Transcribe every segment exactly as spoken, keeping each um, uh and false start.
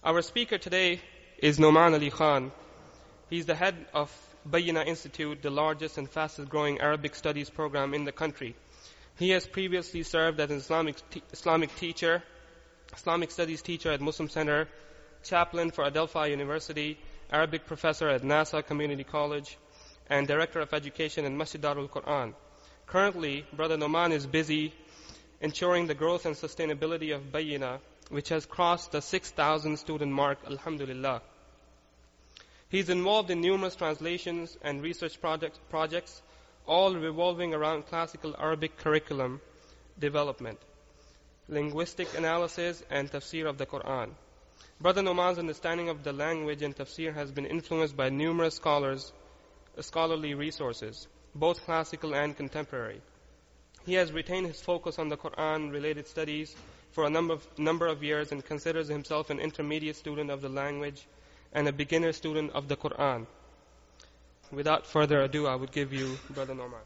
Our speaker today is Noman Ali Khan. He's the head of Bayyina Institute, the largest and fastest growing Arabic studies program in the country. He has previously served as an Islamic, te- Islamic teacher, Islamic studies teacher at Muslim Center, chaplain for Adelphi University, Arabic professor at NASA Community College, and director of education in Masjid Darul Quran. Currently, Brother Noman is busy ensuring the growth and sustainability of Bayyina, which has crossed the six thousand student mark, alhamdulillah. He's involved in numerous translations and research project, projects, all revolving around classical Arabic curriculum development, linguistic analysis, and tafsir of the Quran. Brother Noman's understanding of the language and tafsir has been influenced by numerous scholars, scholarly resources, both classical and contemporary. He has retained his focus on the Quran-related studies for a number of, number of years and considers himself an intermediate student of the language and a beginner student of the Quran. Without further ado, I would give you Brother Noman.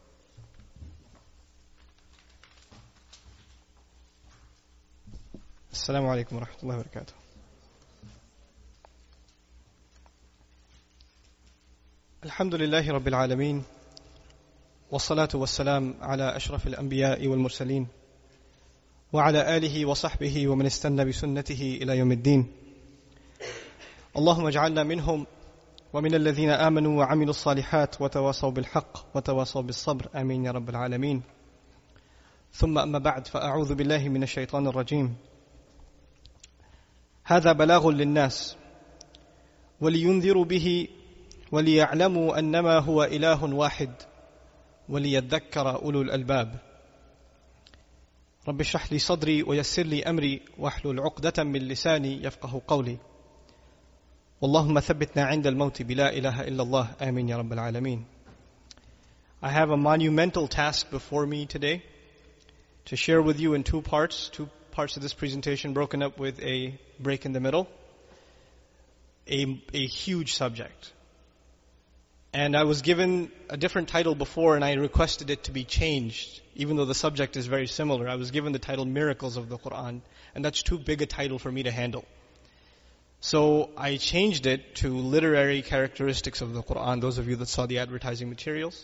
Assalamu alaikum wa rahmatullahi wa barakatuh. Alhamdulillahi rabbil alameen. والصلاة والسلام على أشرف الأنبياء والمرسلين وعلى آله وصحبه ومن استنى بسنته إلى يوم الدين. اللهم اجعلنا منهم ومن الذين آمنوا وعملوا الصالحات وتواصوا بالحق وتواصوا بالصبر آمين يا رب العالمين. ثم أما بعد فأعوذ بالله من الشيطان الرجيم. هذا بلاغ للناس ولينذروا به وليعلموا أنما هو إله واحد وليذكر أولو الألباب. رب اشرح لي صدري ويسر لي أمري واحلل عقدة من لساني يفقه قولي. اللهم ثبتنا عند الموت بلا إله إلا الله آمين يا رب العالمين. I have a monumental task before me today to share with you in two parts, two parts of this presentation broken up with a break in the middle, a, a huge subject. And I was given a different title before and I requested it to be changed, even though the subject is very similar. I was given the title Miracles of the Quran, and that's too big a title for me to handle. So I changed it to Literary Characteristics of the Quran, those of you that saw the advertising materials.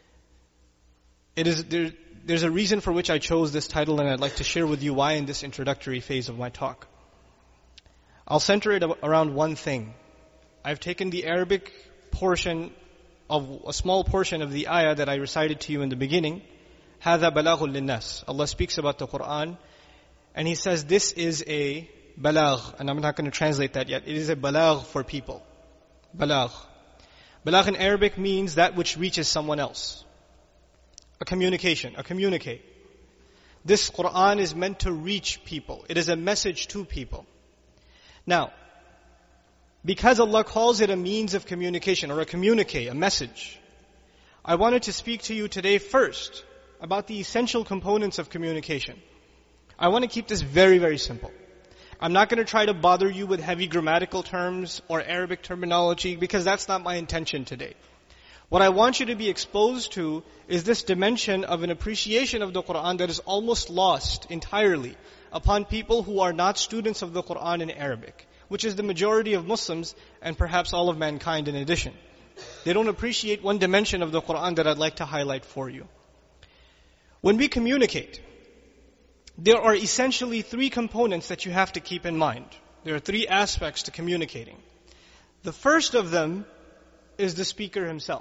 It is there, there's a reason for which I chose this title, and I'd like to share with you why in this introductory phase of my talk. I'll center it around one thing. I've taken the Arabic portion of a small portion of the ayah that I recited to you in the beginning. هَذَا بَلَاغٌ لِلنَّاسِ. Allah speaks about the Quran, and He says this is a balagh, and I'm not going to translate that yet. It is a balagh for people. Balagh. Balagh in Arabic means that which reaches someone else. A communication, a communicate. This Quran is meant to reach people. It is a message to people. Now, because Allah calls it a means of communication or a communique, a message, I wanted to speak to you today first about the essential components of communication. I want to keep this very, very simple. I'm not going to try to bother you with heavy grammatical terms or Arabic terminology because that's not my intention today. What I want you to be exposed to is this dimension of an appreciation of the Quran that is almost lost entirely upon people who are not students of the Quran in Arabic, which is the majority of Muslims and perhaps all of mankind in addition. They don't appreciate one dimension of the Quran that I'd like to highlight for you. When we communicate, there are essentially three components that you have to keep in mind. There are three aspects to communicating. The first of them is the speaker himself.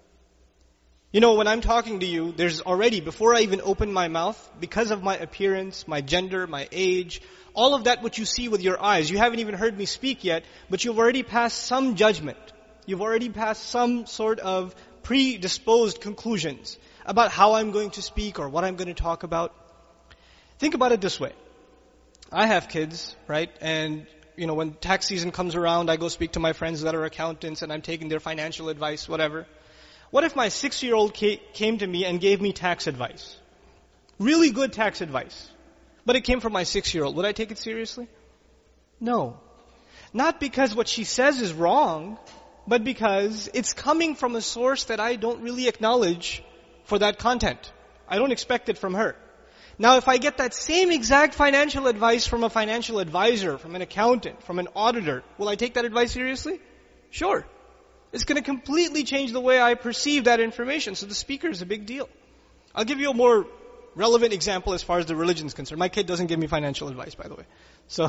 You know, when I'm talking to you, there's already, before I even open my mouth, because of my appearance, my gender, my age, all of that which you see with your eyes, you haven't even heard me speak yet, but you've already passed some judgment. You've already passed some sort of predisposed conclusions about how I'm going to speak or what I'm going to talk about. Think about it this way. I have kids, right? And, you know, when tax season comes around, I go speak to my friends that are accountants and I'm taking their financial advice, whatever. What if my six-year-old came to me and gave me tax advice? Really good tax advice. But it came from my six-year-old. Would I take it seriously? No. Not because what she says is wrong, but because it's coming from a source that I don't really acknowledge for that content. I don't expect it from her. Now, if I get that same exact financial advice from a financial advisor, from an accountant, from an auditor, will I take that advice seriously? Sure. It's going to completely change the way I perceive that information. So the speaker is a big deal. I'll give you a more relevant example as far as the religion is concerned. My kid doesn't give me financial advice, by the way. So,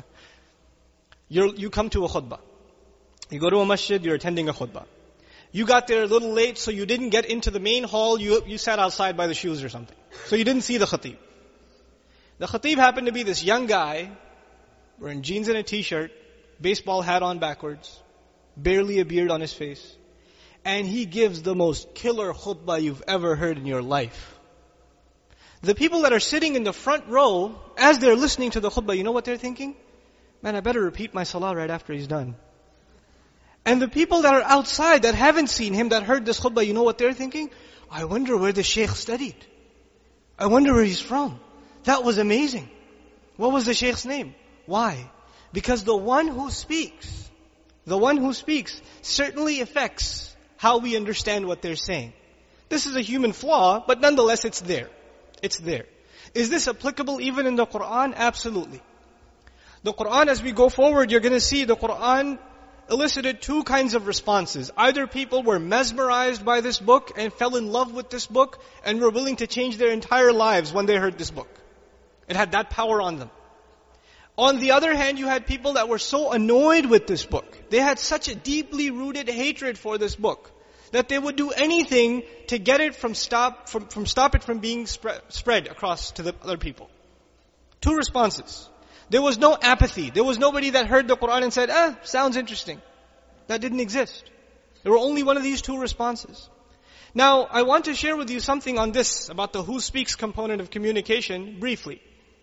you're, you come to a khutbah. You go to a masjid, you're attending a khutbah. You got there a little late, so you didn't get into the main hall, you, you sat outside by the shoes or something. So you didn't see the khatib. The khatib happened to be this young guy, wearing jeans and a t-shirt, baseball hat on backwards, barely a beard on his face. And he gives the most killer khutbah you've ever heard in your life. The people that are sitting in the front row, as they're listening to the khutbah, you know what they're thinking? Man, I better repeat my salah right after he's done. And the people that are outside, that haven't seen him, that heard this khutbah, you know what they're thinking? I wonder where the shaykh studied. I wonder where he's from. That was amazing. What was the shaykh's name? Why? Because the one who speaks, the one who speaks certainly affects how we understand what they're saying. This is a human flaw, but nonetheless it's there. It's there. Is this applicable even in the Qur'an? Absolutely. The Qur'an, as we go forward, you're going to see the Qur'an elicited two kinds of responses. Either people were mesmerized by this book and fell in love with this book and were willing to change their entire lives when they heard this book. It had that power on them. On the other hand, you had people that were so annoyed with this book. They had such a deeply rooted hatred for this book that they would do anything to get it from stop from, from stop it from being spread, spread across to the other people. Two responses. There was no apathy. There was nobody that heard the Qur'an and said, ah, sounds interesting. That didn't exist. There were only one of these two responses. Now, I want to share with you something on this, about the who speaks component of communication, briefly.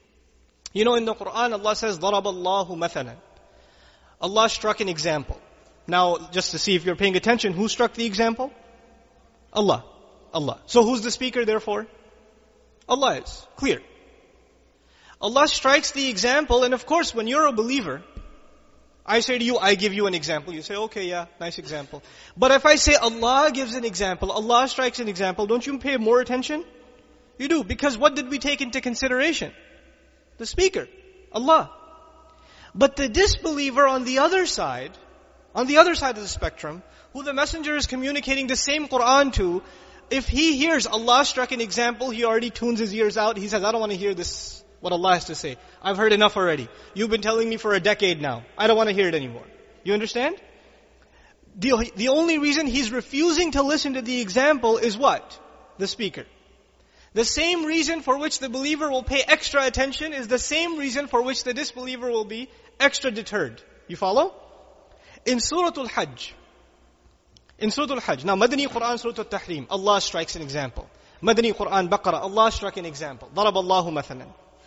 You know, in the Qur'an, Allah says, ضَرَبَ اللَّهُ مَثَلًا. Allah struck an example. Now, just to see if you're paying attention, who struck the example? Allah. Allah. So who's the speaker, therefore? Allah is. Clear. Allah strikes the example, and of course, when you're a believer, I say to you, I give you an example. You say, okay, yeah, nice example. But if I say Allah gives an example, Allah strikes an example, don't you pay more attention? You do, because what did we take into consideration? The speaker, Allah. But the disbeliever on the other side, on the other side of the spectrum, who the messenger is communicating the same Qur'an to, if he hears Allah struck an example, he already tunes his ears out. He says, I don't want to hear this, what Allah has to say. I've heard enough already. You've been telling me for a decade now. I don't want to hear it anymore. You understand? The, the only reason he's refusing to listen to the example is what? The speaker. The same reason for which the believer will pay extra attention is the same reason for which the disbeliever will be extra deterred. You follow? In Surah Al-Hajj, in Surah Al-Hajj, now Madani Quran, Surah Al-Tahrim, Allah strikes an example. Madani Quran, Baqarah, Allah struck an example. ضَرَبَ اللَّهُ مَثَلًا.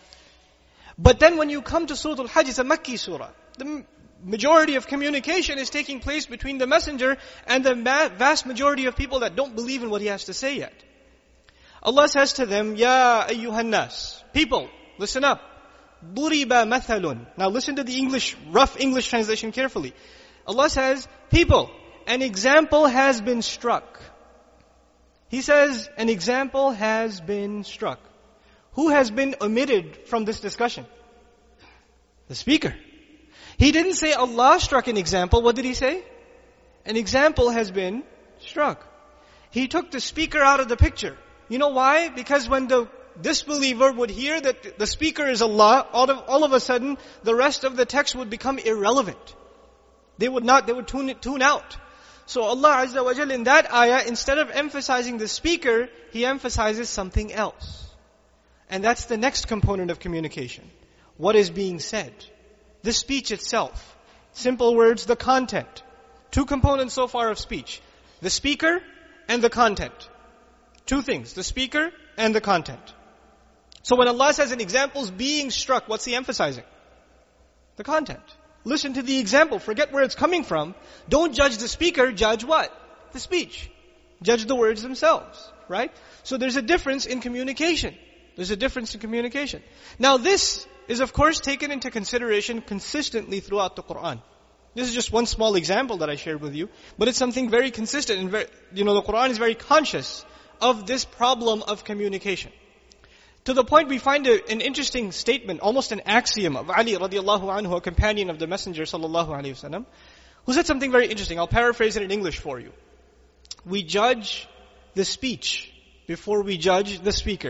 But then when you come to Surah Al-Hajj, it's a Makki surah. The majority of communication is taking place between the messenger and the vast majority of people that don't believe in what he has to say yet. Allah says to them, Ya ayyuhan nas, people, listen up. ضُرِبَ مَثَلٌ. Now listen to the English, rough English translation carefully. Allah says, people, an example has been struck. He says, an example has been struck. Who has been omitted from this discussion? The speaker. He didn't say Allah struck an example. What did he say? An example has been struck. He took the speaker out of the picture. You know why? Because when the disbeliever would hear that the speaker is Allah, all of, all of a sudden, the rest of the text would become irrelevant. They would not, they would tune it, tune out. So Allah Azza wa Jal in that ayah, instead of emphasizing the speaker, He emphasizes something else. And that's the next component of communication. What is being said? The speech itself. Simple words, the content. Two components so far of speech. The speaker and the content. Two things, the speaker and the content. So when Allah says an example is being struck, what's He emphasizing? The content. Listen to the example, forget where it's coming from. Don't judge the speaker, judge what? The speech. Judge the words themselves, right? So there's a difference in communication. There's a difference in communication. Now this is of course taken into consideration consistently throughout the Qur'an. This is just one small example that I shared with you, but it's something very consistent and very, you know, the Qur'an is very conscious of this problem of communication. To the point we find a, an interesting statement, almost an axiom of Ali radiallahu anhu, a companion of the Messenger sallallahu alayhi wasallam, who said something very interesting. I'll paraphrase it in English for you. We judge the speech before we judge the speaker.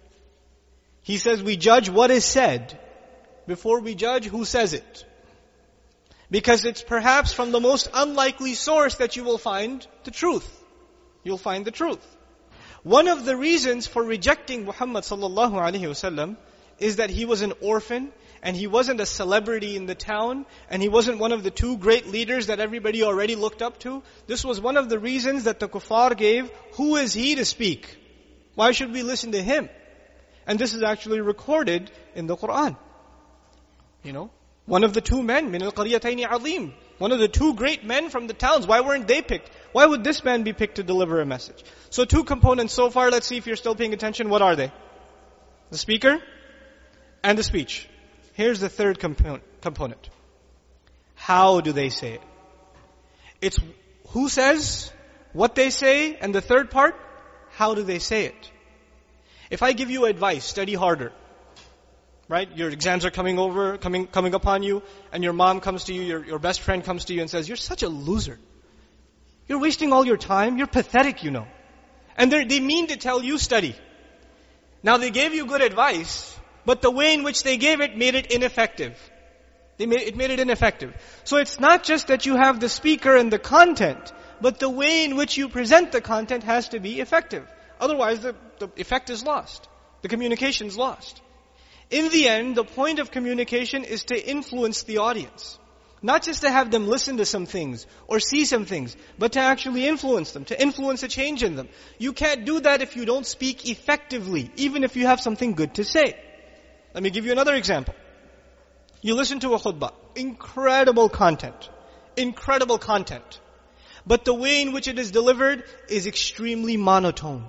He says we judge what is said before we judge who says it. Because it's perhaps from the most unlikely source that you will find the truth. You'll find the truth. One of the reasons for rejecting Muhammad sallallahu alaihi wasallam is that he was an orphan and he wasn't a celebrity in the town and he wasn't one of the two great leaders that everybody already looked up to. This was one of the reasons that the kuffar gave. Who is he to speak? Why should we listen to him? And this is actually recorded in the Quran. You know, one of the two men, min al-qaryatayn azim, one of the two great men from the towns. Why weren't they picked? Why would this man be picked to deliver a message? So two components so far. Let's see if you're still paying attention. What are they? The speaker and the speech. Here's the third compo- component. How do they say it? It's who says, what they say, and the third part, how do they say it? If I give you advice, study harder. Right? Your exams are coming over, coming coming upon you, and your mom comes to you, your, your best friend comes to you and says, you're such a loser. You're wasting all your time. You're pathetic, you know. And they mean to tell you study. Now they gave you good advice, but the way in which they gave it made it ineffective. They made, it made it ineffective. So it's not just that you have the speaker and the content, but the way in which you present the content has to be effective. Otherwise the, the effect is lost. The communication is lost. In the end, the point of communication is to influence the audience. Not just to have them listen to some things or see some things, but to actually influence them, to influence a change in them. You can't do that if you don't speak effectively, even if you have something good to say. Let me give you another example. You listen to a khutbah. Incredible content. Incredible content. But the way in which it is delivered is extremely monotone.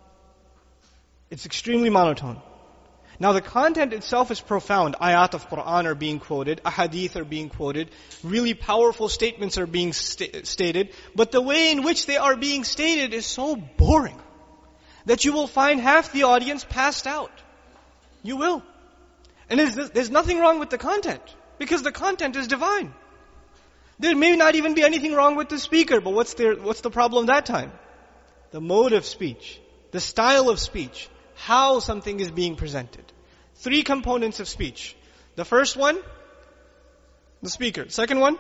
It's extremely monotone. Now the content itself is profound. Ayat of Quran are being quoted, ahadith are being quoted, really powerful statements are being st- stated, but the way in which they are being stated is so boring that you will find half the audience passed out. You will. And there's, there's nothing wrong with the content, because the content is divine. There may not even be anything wrong with the speaker, but what's their, what's the problem that time? The mode of speech, the style of speech, how something is being presented. Three components of speech. The first one, the speaker. Second one,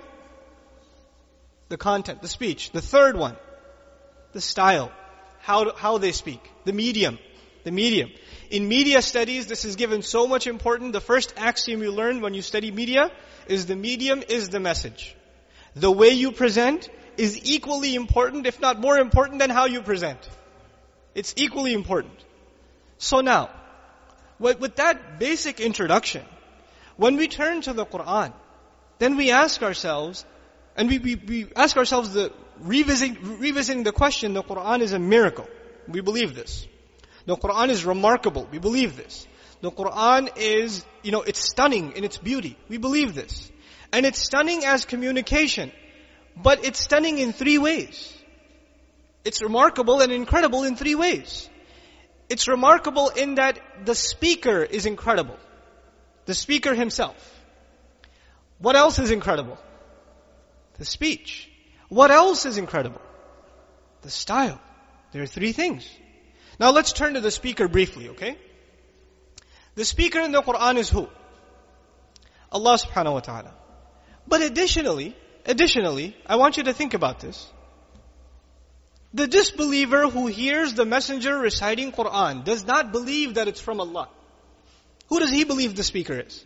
the content, the speech. The third one, the style, how how they speak. The medium, the medium. In media studies, this is given so much importance. The first axiom you learn when you study media is the medium is the message. The way you present is equally important, if not more important than how you present. It's equally important. So now, with that basic introduction, when we turn to the Quran, then we ask ourselves, and we, we, we ask ourselves the revisiting, revisiting the question, the Quran is a miracle. We believe this. The Quran is remarkable. We believe this. The Quran is, you know, it's stunning in its beauty. We believe this. And it's stunning as communication. But it's stunning in three ways. It's remarkable and incredible in three ways. It's remarkable in that the speaker is incredible. The speaker himself. What else is incredible? The speech. What else is incredible? The style. There are three things. Now let's turn to the speaker briefly, okay? The speaker in the Quran is who? Allah subhanahu wa ta'ala. But additionally, additionally, I want you to think about this. The disbeliever who hears the messenger reciting Quran does not believe that it's from Allah. Who does he believe the speaker is?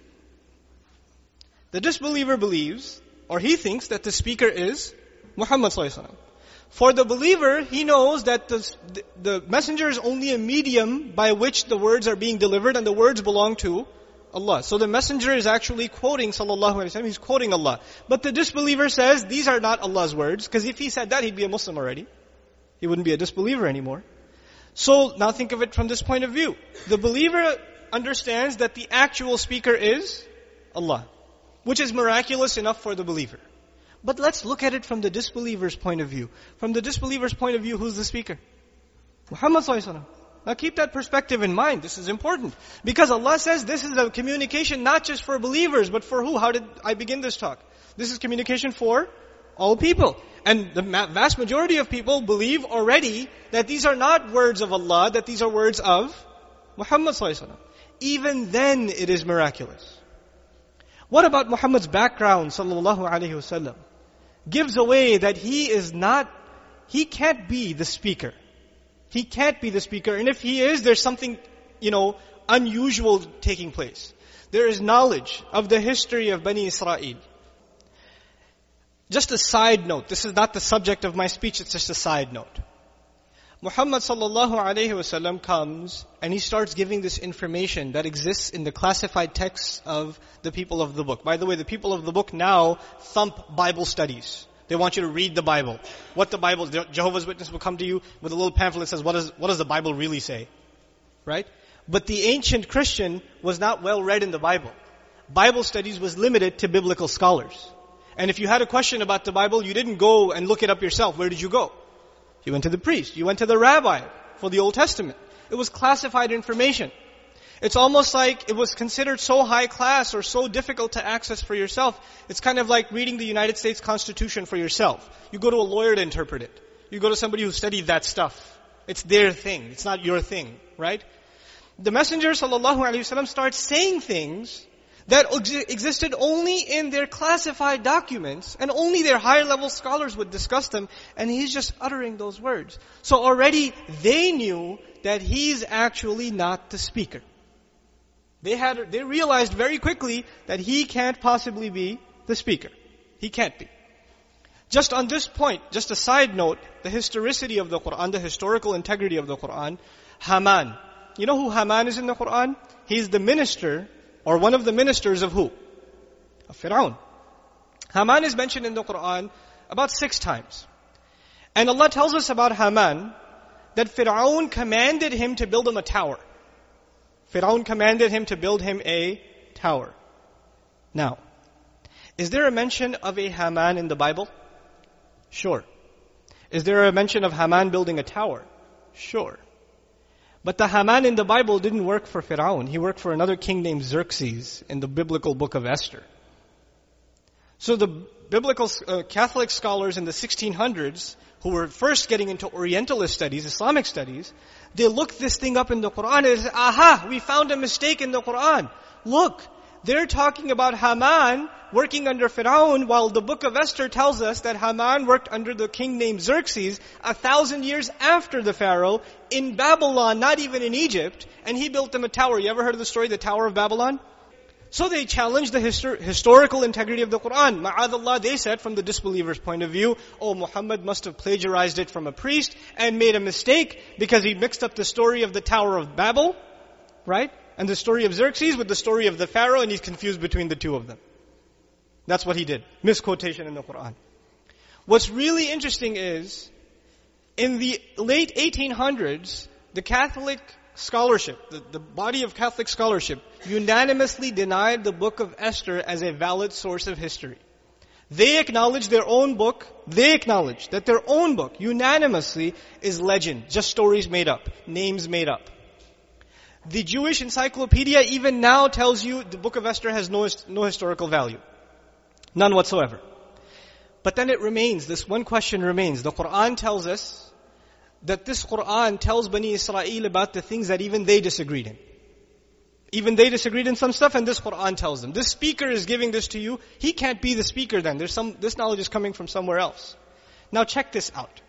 The disbeliever believes, or he thinks that the speaker is Muhammad sallallahu alaihi wasallam. For the believer, he knows that the, the messenger is only a medium by which the words are being delivered, and the words belong to Allah. So the messenger is actually quoting sallallahu alaihi wasallam, he's quoting Allah. But the disbeliever says, these are not Allah's words, because if he said that, he'd be a Muslim already. He wouldn't be a disbeliever anymore. So now think of it from this point of view. The believer understands that the actual speaker is Allah, which is miraculous enough for the believer. But let's look at it from the disbeliever's point of view. From the disbeliever's point of view, who's the speaker? Muhammad sallallahu alaihi wasallam. Now keep that perspective in mind. This is important. Because Allah says this is a communication not just for believers, but for who? How did I begin this talk? This is communication for all people. And the vast majority of people believe already that these are not words of Allah, that these are words of Muhammad sallallahu alaihi wasallam. Even then it is miraculous. What about Muhammad's background sallallahu alaihi wasallam? Gives away that he is not, he can't be the speaker. He can't be the speaker. And if he is, there's something, you know, unusual taking place. There is knowledge of the history of Bani Israel. Just a side note. This is not the subject of my speech. It's just a side note. Muhammad sallallahu alaihi wasallam comes and he starts giving this information that exists in the classified texts of the people of the book. By the way, the people of the book now thump Bible studies. They want you to read the Bible. What the Bible, Jehovah's Witness will come to you with a little pamphlet that says, what, is, what does the Bible really say? Right? But the ancient Christian was not well read in the Bible. Bible studies was limited to biblical scholars. And if you had a question about the Bible, you didn't go and look it up yourself. Where did you go? You went to the priest. You went to the rabbi for the Old Testament. It was classified information. It's almost like it was considered so high class or so difficult to access for yourself. It's kind of like reading the United States Constitution for yourself. You go to a lawyer to interpret it. You go to somebody who studied that stuff. It's their thing. It's not your thing, right? The Messenger sallallahu alaihi wasallam starts saying things that existed only in their classified documents, and only their higher level scholars would discuss them, and he's just uttering those words. So already they knew that he's actually not the speaker. They had, they realized very quickly that he can't possibly be the speaker. He can't be. Just on this point, just a side note, the historicity of the Qur'an, the historical integrity of the Qur'an, Haman. You know who Haman is in the Qur'an? He's the minister, or one of the ministers of who? Of Fir'aun. Haman is mentioned in the Qur'an about six times. And Allah tells us about Haman that Fir'aun commanded him to build him a tower. Fir'aun commanded him to build him a tower. Now, is there a mention of a Haman in the Bible? Sure. Is there a mention of Haman building a tower? Sure. But the Haman in the Bible didn't work for Fir'aun. He worked for another king named Xerxes in the biblical book of Esther. So the biblical uh, Catholic scholars in the sixteen hundreds, who were first getting into Orientalist studies, Islamic studies, they looked this thing up in the Qur'an and they said, aha, we found a mistake in the Qur'an. Look, they're talking about Haman working under Fir'aun, while the book of Esther tells us that Haman worked under the king named Xerxes a thousand years after the Pharaoh in Babylon, not even in Egypt, and he built them a tower. You ever heard of the story, the Tower of Babylon? So they challenged the histor- historical integrity of the Qur'an. Ma'adallah, they said from the disbeliever's point of view, oh, Muhammad must have plagiarized it from a priest and made a mistake because he mixed up the story of the Tower of Babel, right? And the story of Xerxes with the story of the Pharaoh, and he's confused between the two of them. That's what he did. Misquotation in the Qur'an. What's really interesting is, in the late eighteen hundreds, the Catholic scholarship, the, the body of Catholic scholarship, unanimously denied the book of Esther as a valid source of history. They acknowledged their own book, they acknowledged that their own book, unanimously, is legend, just stories made up, names made up. The Jewish encyclopedia even now tells you the book of Esther has no, no historical value. None whatsoever. But then it remains, this one question remains. The Qur'an tells us that this Qur'an tells Bani Israel about the things that even they disagreed in. Even they disagreed in some stuff, and this Qur'an tells them. This speaker is giving this to you. He can't be the speaker then. There's some, this knowledge is coming from somewhere else. Now check this out.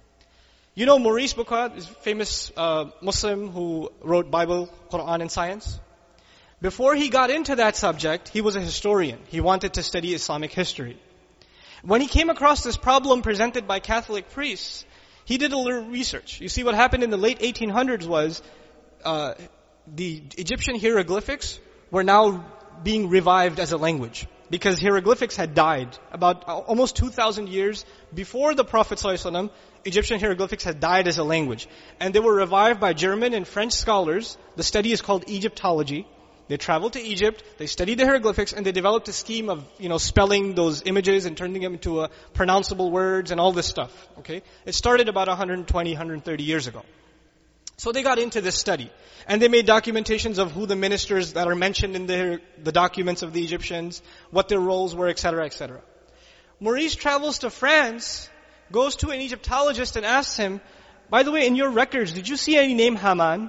You know Maurice Bucaille is a famous uh, Muslim who wrote Bible, Qur'an, and science? Before he got into that subject, he was a historian. He wanted to study Islamic history. When he came across this problem presented by Catholic priests, he did a little research. You see, what happened in the late eighteen hundreds was uh, the Egyptian hieroglyphics were now being revived as a language, because hieroglyphics had died. About almost two thousand years before the Prophet ﷺ, Egyptian hieroglyphics had died as a language. And they were revived by German and French scholars. The study is called Egyptology. They traveled to Egypt, they studied the hieroglyphics, and they developed a scheme of, you know, spelling those images and turning them into uh, pronounceable words and all this stuff. Okay? It started about one hundred twenty, one hundred thirty years ago. So they got into this study. And they made documentations of who the ministers that are mentioned in the, the documents of the Egyptians, what their roles were, et cetera, et cetera. Maurice travels to France, goes to an Egyptologist and asks him, by the way, in your records, did you see any name Haman?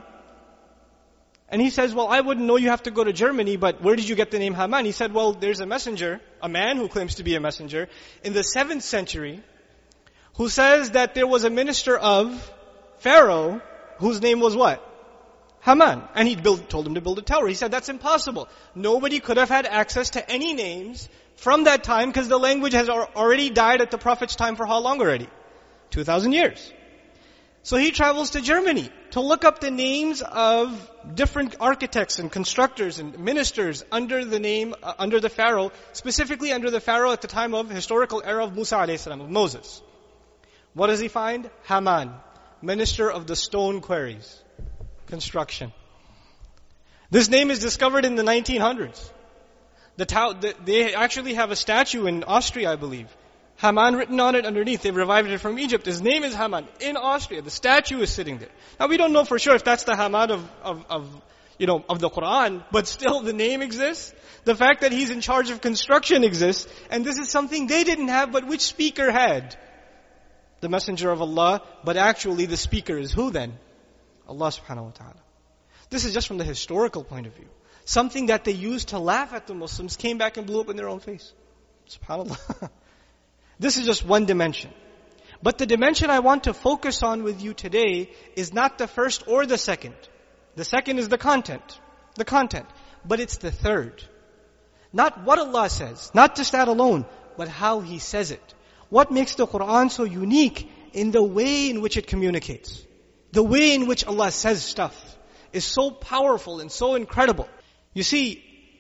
And he says, well, I wouldn't know, you have to go to Germany, but where did you get the name Haman? He said, well, there's a messenger, a man who claims to be a messenger, in the seventh century, who says that there was a minister of Pharaoh, whose name was what? Haman. And he built, told him to build a tower. He said, that's impossible. Nobody could have had access to any names from that time, because the language has already died at the Prophet's time for how long already? two thousand years. So he travels to Germany to look up the names of different architects and constructors and ministers under the name, uh, under the Pharaoh, specifically under the Pharaoh at the time of historical era of Musa alayhi salam, of Moses. What does he find? Haman, minister of the stone quarries, construction. This name is discovered in the nineteen hundreds. The ta- the, they actually have a statue in Austria, I believe. Haman written on it underneath. They've revived it from Egypt. His name is Haman in Austria. The statue is sitting there. Now we don't know for sure if that's the Haman of, of, of, you know, of the Quran, but still the name exists. The fact that he's in charge of construction exists, and this is something they didn't have, but which speaker had? The messenger of Allah, but actually the speaker is who then? Allah subhanahu wa ta'ala. This is just from the historical point of view. Something that they used to laugh at the Muslims came back and blew up in their own face. SubhanAllah. This is just one dimension. But the dimension I want to focus on with you today is not the first or the second. The second is the content. The content. But it's the third. Not what Allah says. Not just that alone. But how He says it. What makes the Quran so unique in the way in which it communicates. The way in which Allah says stuff is so powerful and so incredible. You see,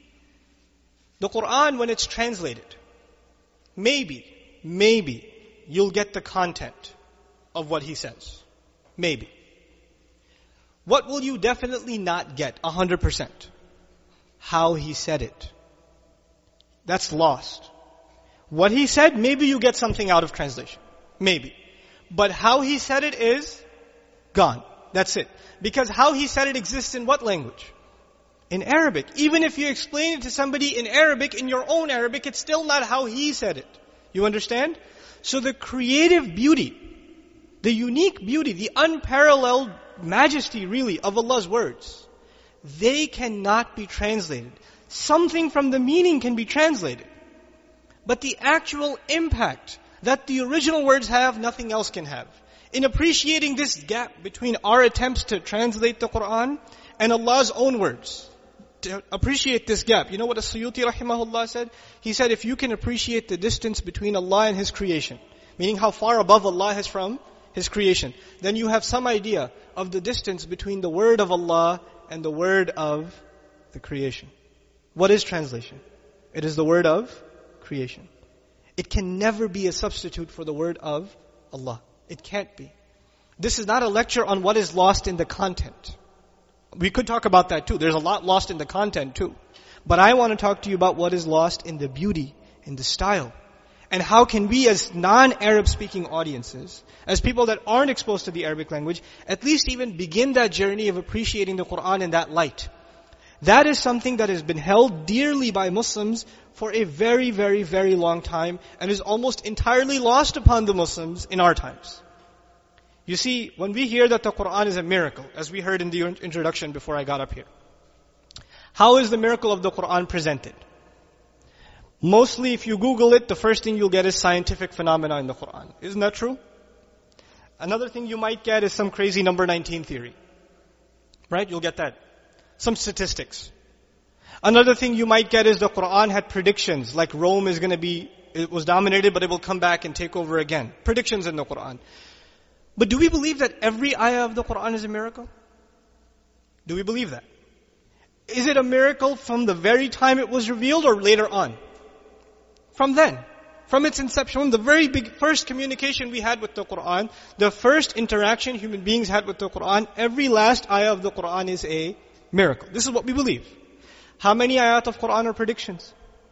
the Quran when it's translated, maybe, maybe you'll get the content of what He says. Maybe. What will you definitely not get a hundred percent? How He said it. That's lost. What He said, maybe you get something out of translation. Maybe. But how He said it is gone. That's it. Because how He said it exists in what language? In Arabic. Even if you explain it to somebody in Arabic, in your own Arabic, it's still not how He said it. You understand? So the creative beauty, the unique beauty, the unparalleled majesty really of Allah's words, they cannot be translated. Something from the meaning can be translated. But the actual impact that the original words have, nothing else can have. In appreciating this gap between our attempts to translate the Quran and Allah's own words, to appreciate this gap. You know what As-Suyuti rahimahullah said? He said, if you can appreciate the distance between Allah and His creation, meaning how far above Allah is from His creation, then you have some idea of the distance between the word of Allah and the word of the creation. What is translation? It is the word of creation. It can never be a substitute for the word of Allah. It can't be. This is not a lecture on what is lost in the content. We could talk about that too. There's a lot lost in the content too. But I want to talk to you about what is lost in the beauty, in the style. And how can we as non-Arab speaking audiences, as people that aren't exposed to the Arabic language, at least even begin that journey of appreciating the Quran in that light. That is something that has been held dearly by Muslims for a very, very, very long time and is almost entirely lost upon the Muslims in our times. You see, when we hear that the Quran is a miracle, as we heard in the introduction before I got up here, how is the miracle of the Quran presented? Mostly if you Google it, the first thing you'll get is scientific phenomena in the Quran. Isn't that true? Another thing you might get is some crazy number nineteen theory. Right? You'll get that. Some statistics. Another thing you might get is the Quran had predictions, like Rome is going to be, it was dominated but it will come back and take over again. Predictions in the Quran. But do we believe that every ayah of the Quran is a miracle? Do we believe that? Is it a miracle from the very time it was revealed or later on? From then. From its inception, from the very big first communication we had with the Quran, the first interaction human beings had with the Quran, every last ayah of the Quran is a miracle. This is what we believe. How many ayat of Quran are predictions?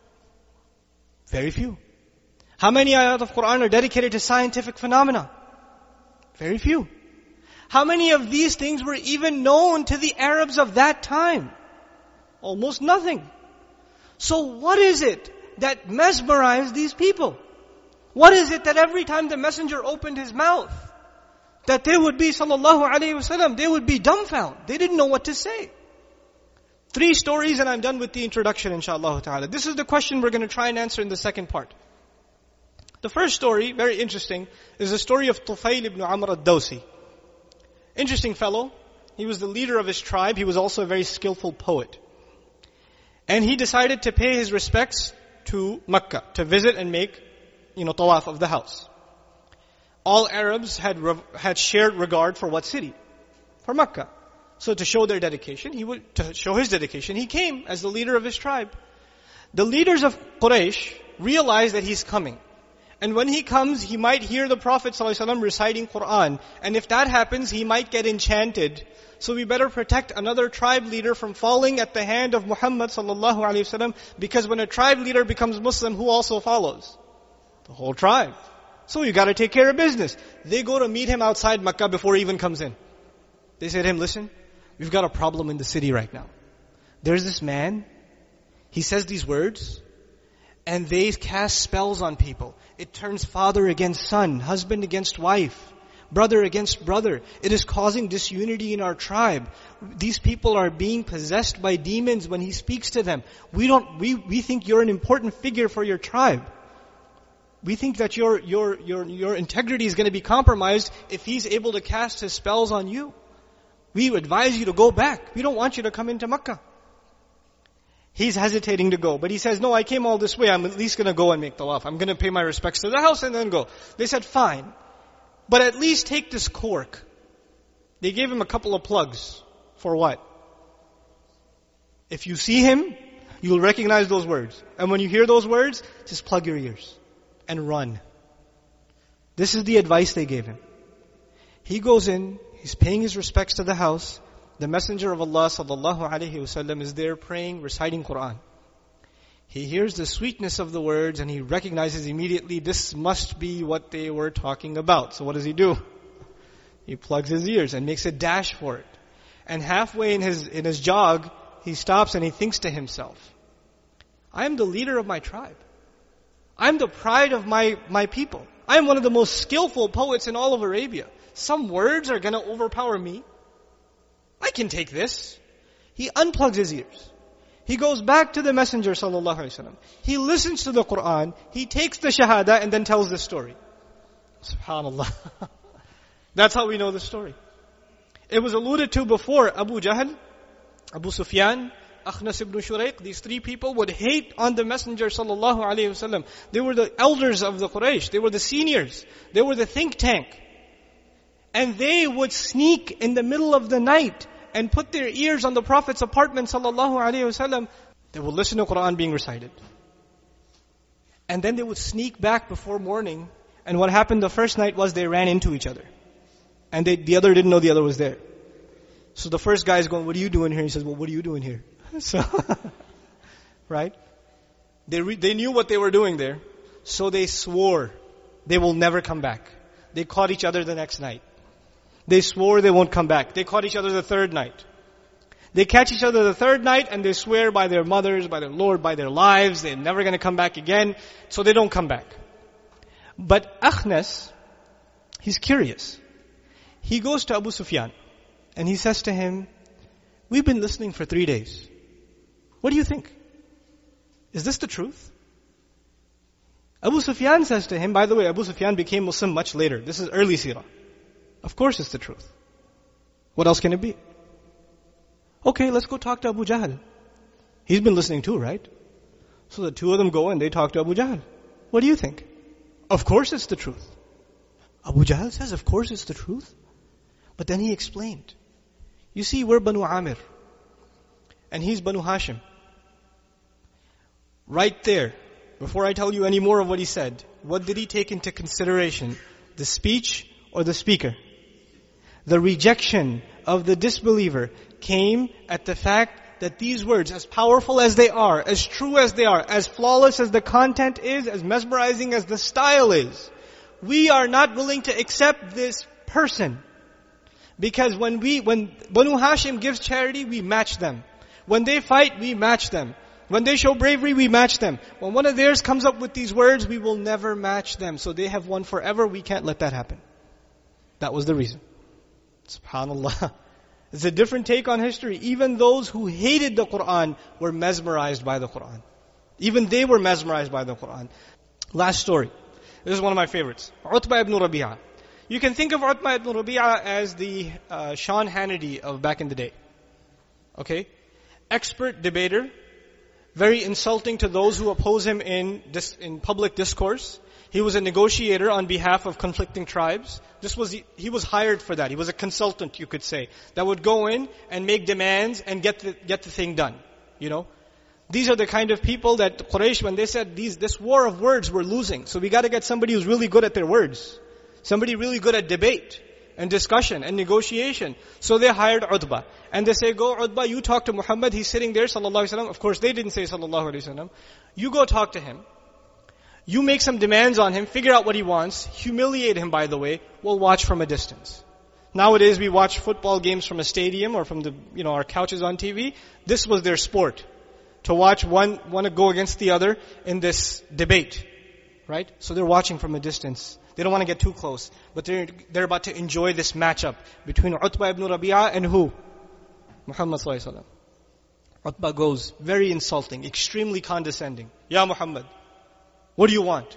Very few. How many ayat of Quran are dedicated to scientific phenomena? Very few. How many of these things were even known to the Arabs of that time? Almost nothing. So what is it that mesmerized these people? What is it that every time the messenger opened his mouth, that they would be, sallallahu alayhi wasallam, they would be dumbfounded. They didn't know what to say. Three stories and I'm done with the introduction, inshallah ta'ala. This is the question we're going to try and answer in the second part. The first story, very interesting, is the story of Tufail ibn Amr al-Dawsi. Interesting fellow. He was the leader of his tribe. He was also a very skillful poet. And he decided to pay his respects to Mecca, to visit and make, you know, tawaf of the house. All Arabs had had shared regard for what city? For Mecca. So to show their dedication, he would, to show his dedication, he came as the leader of his tribe. The leaders of Quraysh realized that he's coming. And when he comes, he might hear the Prophet ﷺ reciting Qur'an. And if that happens, he might get enchanted. So we better protect another tribe leader from falling at the hand of Muhammad sallallahu alaihi wasallam, because when a tribe leader becomes Muslim, who also follows? The whole tribe. So you got to take care of business. They go to meet him outside Makkah before he even comes in. They say to him, listen, we've got a problem in the city right now. There's this man, he says these words, and they cast spells on people. It turns father against son, husband against wife, brother against brother. It is causing disunity in our tribe. These people are being possessed by demons when he speaks to them. We don't, we, we think you're an important figure for your tribe. We think that your, your, your, your integrity is going to be compromised if he's able to cast his spells on you. We advise you to go back. We don't want you to come into Makkah. He's hesitating to go, but he says, no, I came all this way. I'm at least going to go and make tawaf. I'm going to pay my respects to the house and then go. They said, fine. But at least take this cork. They gave him a couple of plugs. For what? If you see him, you'll recognize those words. And when you hear those words, just plug your ears and run. This is the advice they gave him. He goes in, he's paying his respects to the house. The Messenger of Allah sallallahu alaihi wasallam is there praying, reciting Qur'an. He hears the sweetness of the words and he recognizes immediately this must be what they were talking about. So what does he do? He plugs his ears and makes a dash for it. And halfway in his in his jog, he stops and he thinks to himself, I am the leader of my tribe. I am the pride of my, my people. I am one of the most skillful poets in all of Arabia. Some words are going to overpower me. I can take this. He unplugs his ears. He goes back to the Messenger sallallahu alaihi wasallam. He listens to the Qur'an. He takes the Shahada and then tells the story. Subhanallah. That's how we know the story. It was alluded to before. Abu Jahl, Abu Sufyan, Akhnas ibn Shuraiq, these three people would hate on the Messenger sallallahu alaihi wasallam. They were the elders of the Quraysh. They were the seniors. They were the think tank. And they would sneak in the middle of the night and put their ears on the Prophet's apartment sallallahu alaihi wasallam. They would listen to Qur'an being recited. And then they would sneak back before morning. And what happened the first night was they ran into each other. And they, the other didn't know the other was there. So the first guy is going, what are you doing here? He says, well, what are you doing here? So, right? They re- they knew what they were doing there. So they swore they will never come back. They caught each other the next night. They swore they won't come back. They caught each other the third night. They catch each other the third night and they swear by their mothers, by their Lord, by their lives, they're never going to come back again. So they don't come back. But Akhnas, he's curious. He goes to Abu Sufyan and he says to him, we've been listening for three days. What do you think? Is this the truth? Abu Sufyan says to him, by the way, Abu Sufyan became Muslim much later. This is early seerah. Of course it's the truth. What else can it be? Okay, let's go talk to Abu Jahl. He's been listening too, right? So the two of them go and they talk to Abu Jahl. What do you think? Of course it's the truth. Abu Jahl says, of course it's the truth. But then he explained. You see, we're Banu Amir. And he's Banu Hashim. Right there, before I tell you any more of what he said, what did he take into consideration? The speech or the speaker? The rejection of the disbeliever came at the fact that these words, as powerful as they are, as true as they are, as flawless as the content is, as mesmerizing as the style is, we are not willing to accept this person Because when we, when Banu Hashim gives charity, we match them. When they fight, we match them. When they show bravery, we match them. When one of theirs comes up with these words, we will never match them. So they have won forever, we can't let that happen. That was the reason. SubhanAllah. It's a different take on history. Even those who hated the Qur'an were mesmerized by the Qur'an. Even they were mesmerized by the Qur'an. Last story. This is one of my favorites. Utbah ibn Rabi'ah. You can think of Utbah ibn Rabi'ah as the uh, Sean Hannity of back in the day. Okay? Expert debater. Very insulting to those who oppose him in dis- in public discourse. He was a negotiator on behalf of conflicting tribes. This was he, he was hired for that. He was a consultant, you could say, that would go in and make demands and get the get the thing done. You know, these are the kind of people that Quraysh, when they said these this war of words we're losing, so we got to get somebody who's really good at their words, somebody really good at debate and discussion and negotiation. So they hired Utbah. And they say, go Utbah, you talk to Muhammad, he's sitting there, sallallahu alaihi wasallam. Of course, they didn't say sallallahu alaihi wasallam. You go talk to him. You make some demands on him, figure out what he wants, humiliate him, by the way. We'll watch from a distance. Nowadays, we watch football games from a stadium or from the, you know, our couches on T V. This was their sport. To watch one, one go against the other in this debate. Right? So they're watching from a distance. They don't want to get too close. But they're, they're about to enjoy this matchup between Utbah ibn Rabi'ah and who? Muhammad sallallahu alaihi wasallam. Utbah goes, very insulting, extremely condescending. Ya Muhammad, what do you want?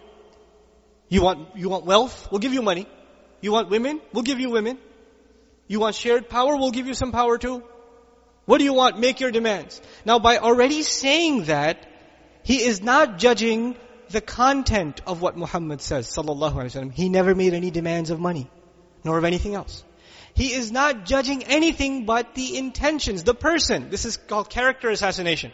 You want, you want wealth? We'll give you money. You want women? We'll give you women. You want shared power? We'll give you some power too. What do you want? Make your demands. Now, by already saying that, he is not judging the content of what Muhammad says, sallallahu alaihi wasallam. He never made any demands of money, nor of anything else. He is not judging anything but the intentions, the person. This is called character assassination.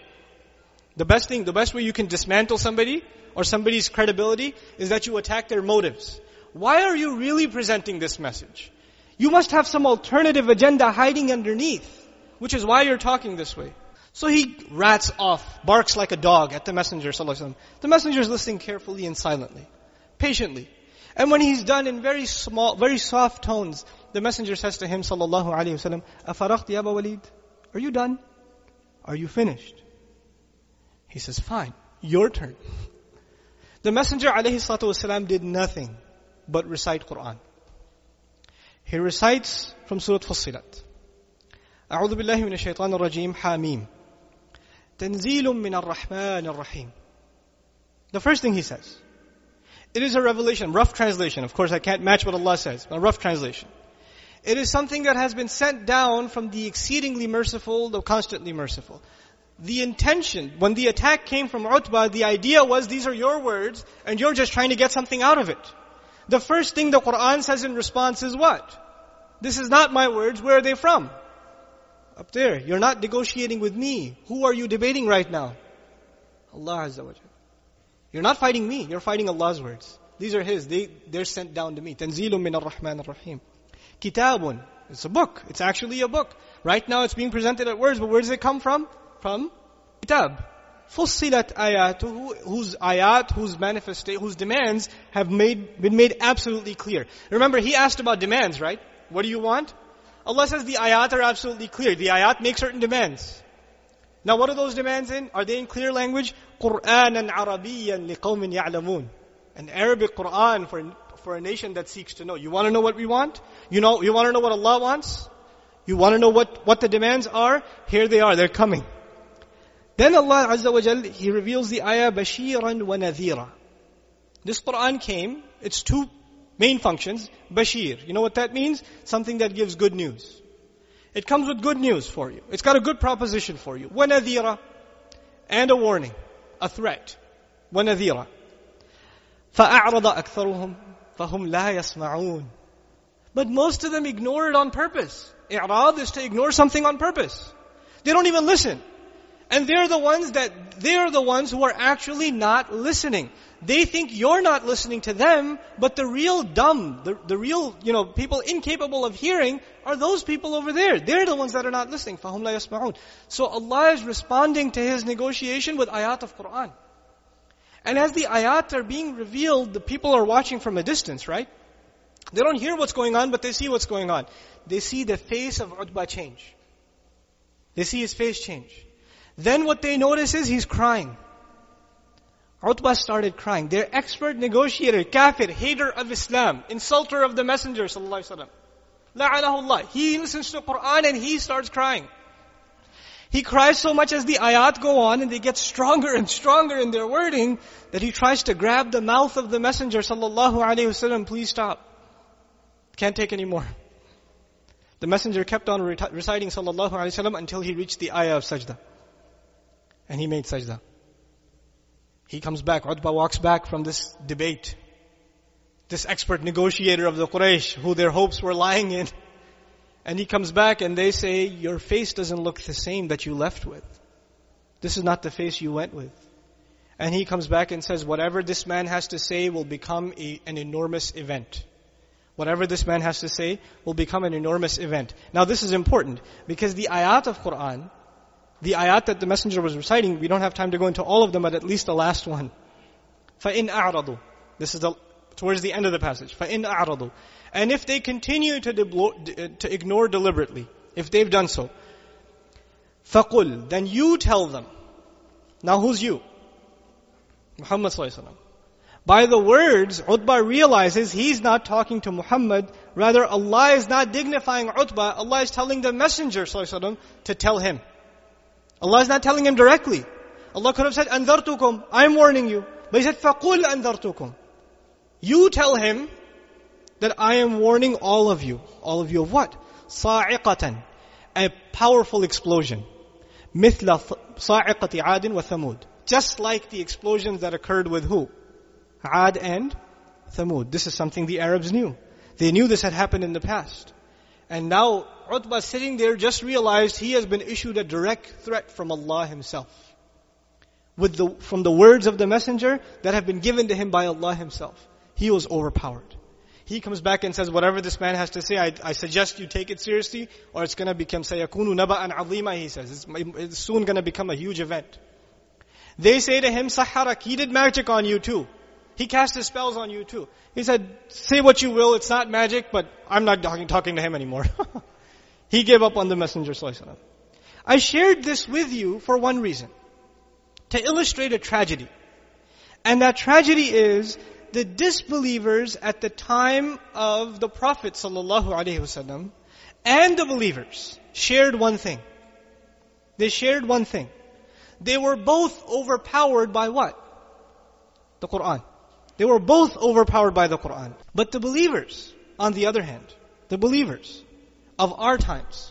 The best thing, the best way you can dismantle somebody or somebody's credibility is that you attack their motives. Why are you really presenting this message? You must have some alternative agenda hiding underneath, which is why you're talking this way. So he rats off, barks like a dog at the Messenger sallallahu alaihi wasallam. The Messenger is listening carefully and silently, patiently. And when he's done in very small, very soft tones, the Messenger says to him sallallahu alaihi wasallam, "Afaraqt ya Aba Walid? Are you done? Are you finished?" He says, "Fine, your turn." The Messenger alayhi salatu wasalam did nothing but recite Qur'an. He recites from Surah Fussilat. أعوذ بالله من الشيطان الرجيم حاميم تنزيل من الرحمن الرحيم. The first thing he says. It is a revelation, rough translation. Of course, I can't match what Allah says, but a rough translation. It is something that has been sent down from the exceedingly merciful, the constantly merciful. The intention, when the attack came from Utbah, the idea was these are your words and you're just trying to get something out of it. The first thing the Qur'an says in response is what? This is not my words, where are they from? Up there. You're not negotiating with me. Who are you debating right now? Allah Azza wa Jalla. You're not fighting me. You're fighting Allah's words. These are His. They, they're sent down to me. Tanzilun min ar-Rahman ar-Rahim. Kitabun. It's a book. It's actually a book. Right now it's being presented at words, but where does it come from? From Kitab. Fussilat ayatuhu, whose ayat, whose manifestation, whose demands have made, been made absolutely clear. Remember, he asked about demands, right? What do you want? Allah says the ayat are absolutely clear. The ayat make certain demands. Now what are those demands in? Are they in clear language? Qur'anan Arabiyyan liqawmin ya'lamun. An Arabic Qur'an for, for a nation that seeks to know. You want to know what we want? You know, you want to know what Allah wants? You want to know what, what the demands are? Here they are, they're coming. Then Allah Azza wa Jal, He reveals the ayah Bashiran wa Nadhira. This Qur'an came, it's two main functions. Bashir, you know what that means? Something that gives good news. It comes with good news for you. It's got a good proposition for you. Wa Nadhira, and a warning, a threat. Wa Nadhira. فَأَعْرَضَ أَكْثَرُهُمْ فَهُمْ لَا يَسْمَعُونَ. But most of them ignore it on purpose. I'rad is to ignore something on purpose. They don't even listen. And they're the ones that, they're the ones who are actually not listening. They think you're not listening to them, but the real dumb, the, the real, you know, people incapable of hearing are those people over there. They're the ones that are not listening. فَهُمْ لَا يَسْمَعُونَ. So Allah is responding to His negotiation with ayat of Qur'an. And as the ayat are being revealed, the people are watching from a distance, right? They don't hear what's going on, but they see what's going on. They see the face of Utbah change. They see his face change. Then what they notice is he's crying. Utbah started crying. Their expert negotiator, kafir, hater of Islam, insulter of the Messenger sallallahu alaihi wasallam. La'anahu Allah. He listens to the Quran and he starts crying. He cries so much as the ayat go on and they get stronger and stronger in their wording that he tries to grab the mouth of the Messenger sallallahu alaihi wasallam. Please stop. Can't take any more. The Messenger kept on reciting sallallahu alaihi wasallam until he reached the ayah of sajda. And he made sajda. He comes back. Utbah walks back from this debate. This expert negotiator of the Quraysh, who their hopes were lying in. And he comes back and they say, your face doesn't look the same that you left with. This is not the face you went with. And he comes back and says, whatever this man has to say will become a, an enormous event. Whatever this man has to say will become an enormous event. Now this is important because the ayat of Quran, the ayat that the Messenger was reciting, we don't have time to go into all of them, but at least the last one. فَإِنْ أَعْرَضُوا. This is the, towards the end of the passage. فَإِنْ أَعْرَضُوا. And if they continue to, deblo- to ignore deliberately, if they've done so, فَقُلْ. Then you tell them. Now who's you? Muhammad sallallahu alaihi wasallam. By the words, Utbah realizes he's not talking to Muhammad. Rather, Allah is not dignifying Utbah. Allah is telling the Messenger sallallahu alaihi wasallam to tell him. Allah is not telling him directly. Allah could have said, أَنذَرْتُكُمْ. I'm warning you. But He said, فَقُلْ أَنذَرْتُكُمْ. You tell him that I am warning all of you. All of you of what? صَاعِقَةً. A powerful explosion. مِثْلَ صَاعِقَةِ عَادٍ وَثَمُودٍ. Just like the explosions that occurred with who? Ad and Thamud. This is something the Arabs knew. They knew this had happened in the past. And now Utbah sitting there just realized he has been issued a direct threat from Allah Himself. With the, from the words of the Messenger that have been given to him by Allah Himself. He was overpowered. He comes back and says, whatever this man has to say, I, I suggest you take it seriously, or it's going to become سَيَكُونُ نَبَأً عَظِيمًا, he says. It's, it's soon going to become a huge event. They say to him, Saharak, he did magic on you too. He cast his spells on you too. He said, say what you will, it's not magic, but I'm not talking, talking to him anymore. He gave up on the Messenger sallallahu alaihi wasallam. I shared this with you for one reason. To illustrate a tragedy. And that tragedy is the disbelievers at the time of the Prophet sallallahu alaihi wasallam and the believers shared one thing. They shared one thing. They were both overpowered by what? The Quran. They were both overpowered by the Quran. But the believers, on the other hand, the believers of our times,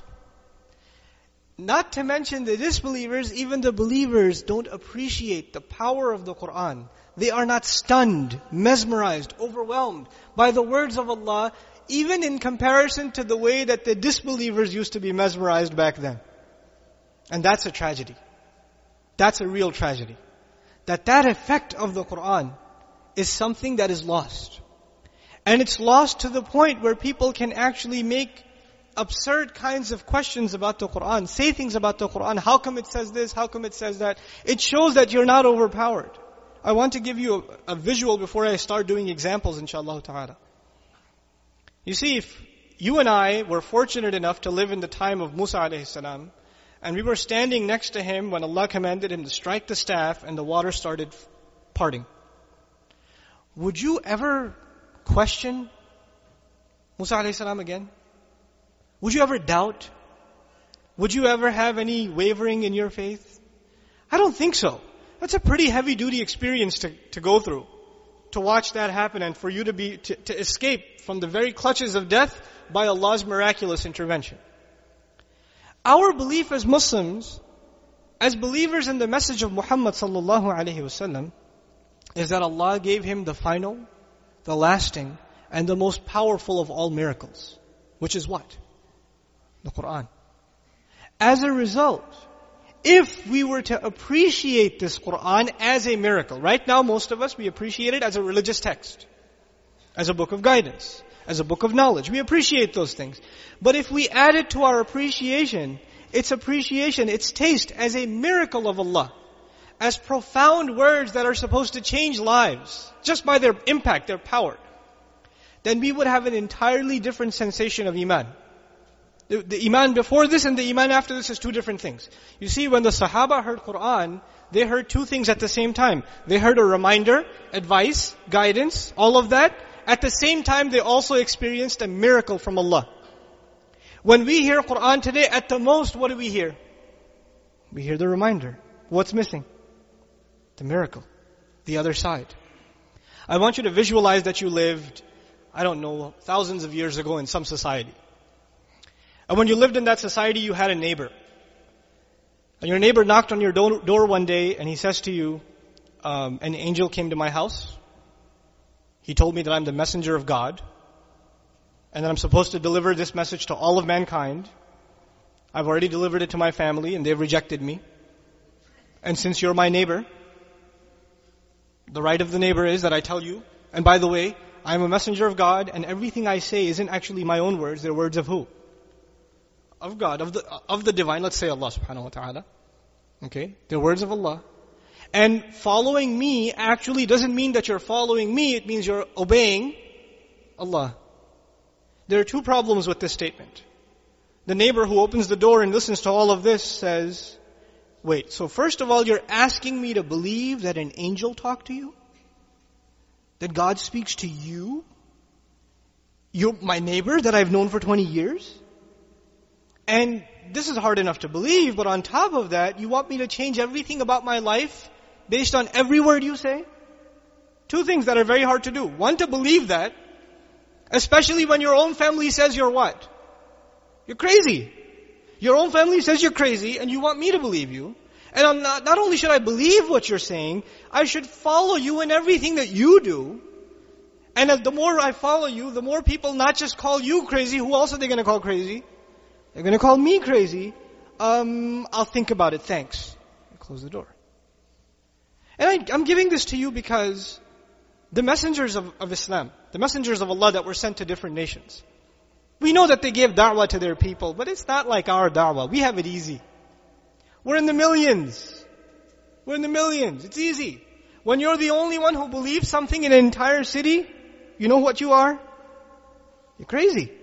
not to mention the disbelievers, even the believers don't appreciate the power of the Quran. They are not stunned, mesmerized, overwhelmed by the words of Allah, even in comparison to the way that the disbelievers used to be mesmerized back then. And that's a tragedy. That's a real tragedy. That that effect of the Quran is something that is lost. And it's lost to the point where people can actually make absurd kinds of questions about the Quran, say things about the Quran. How come it says this? How come it says that? It shows that you're not overpowered. I want to give you a, a visual before I start doing examples, inshallah ta'ala. You see, if you and I were fortunate enough to live in the time of Musa alayhi salam, and we were standing next to him when Allah commanded him to strike the staff and the water started parting. Would you ever question Musa alayhi salam again? Would you ever doubt? Would you ever have any wavering in your faith? I don't think so. That's a pretty heavy duty experience to, to go through. To watch that happen and for you to be, to, to escape from the very clutches of death by Allah's miraculous intervention. Our belief as Muslims, as believers in the message of Muhammad sallallahu alaihi wasallam, is that Allah gave him the final, the lasting, and the most powerful of all miracles. Which is what? The Quran. As a result, if we were to appreciate this Quran as a miracle, right now most of us, we appreciate it as a religious text, as a book of guidance, as a book of knowledge. We appreciate those things. But if we add it to our appreciation, its appreciation, its taste as a miracle of Allah, as profound words that are supposed to change lives, just by their impact, their power, then we would have an entirely different sensation of Iman. The, the Iman before this and the Iman after this is two different things. You see, when the Sahaba heard Qur'an, they heard two things at the same time. They heard a reminder, advice, guidance, all of that. At the same time, they also experienced a miracle from Allah. When we hear Qur'an today, at the most, what do we hear? We hear the reminder. What's missing? The miracle. The other side. I want you to visualize that you lived, I don't know, thousands of years ago in some society. And when you lived in that society, you had a neighbor. And your neighbor knocked on your do- door one day and he says to you, um, an angel came to my house. He told me that I'm the messenger of God. And that I'm supposed to deliver this message to all of mankind. I've already delivered it to my family and they've rejected me. And since you're my neighbor, the right of the neighbor is that I tell you, and by the way, I'm a messenger of God and everything I say isn't actually my own words, they're words of who? Of God, of the of the divine, let's say Allah subhanahu wa ta'ala. Okay? They're words of Allah. And following me actually doesn't mean that you're following me, it means you're obeying Allah. There are two problems with this statement. The neighbor who opens the door and listens to all of this says, wait, so first of all, you're asking me to believe that an angel talked to you? That God speaks to you? You're my neighbor that I've known for twenty years? And this is hard enough to believe, but on top of that, you want me to change everything about my life based on every word you say? Two things that are very hard to do. One, to believe that, especially when your own family says you're what? You're crazy. Your own family says you're crazy and you want me to believe you. And I'm not, not only should I believe what you're saying, I should follow you in everything that you do. And the more I follow you, the more people not just call you crazy, who else are they going to call crazy? They're going to call me crazy. Um, I'll think about it, thanks. I close the door. And I, I'm giving this to you because the messengers of, of Islam, the messengers of Allah that were sent to different nations, we know that they gave da'wah to their people, but it's not like our da'wah. We have it easy. We're in the millions. We're in the millions. It's easy. When you're the only one who believes something in an entire city, you know what you are? You're crazy.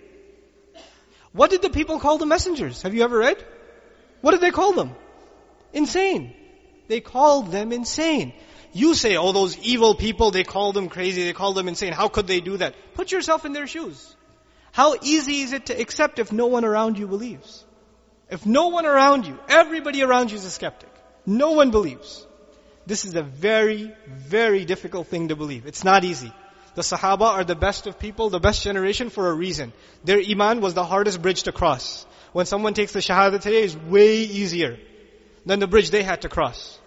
What did the people call the messengers? Have you ever read? What did they call them? Insane. They called them insane. You say, oh, those evil people, they call them crazy, they call them insane. How could they do that? Put yourself in their shoes. How easy is it to accept if no one around you believes? If no one around you, everybody around you is a skeptic. No one believes. This is a very, very difficult thing to believe. It's not easy. The Sahaba are the best of people, the best generation for a reason. Their Iman was the hardest bridge to cross. When someone takes the Shahada today, it's way easier than the bridge they had to cross.